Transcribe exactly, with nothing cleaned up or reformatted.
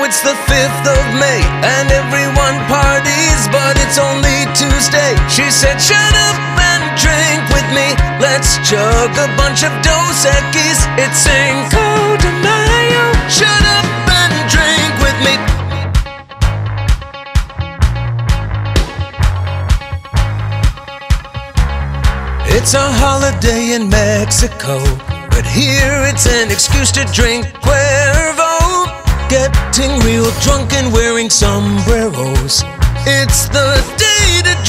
it's the fifth of May and everyone parties, but it's only Tuesday. She said, shut up and drink with me. Let's chug a bunch of Dos Equis. It's Cinco de Mayo. Shut up and drink with me. It's a holiday in Mexico, but here it's an excuse to drink Cuervo. Getting real drunk and wearing sombreros. It's the day to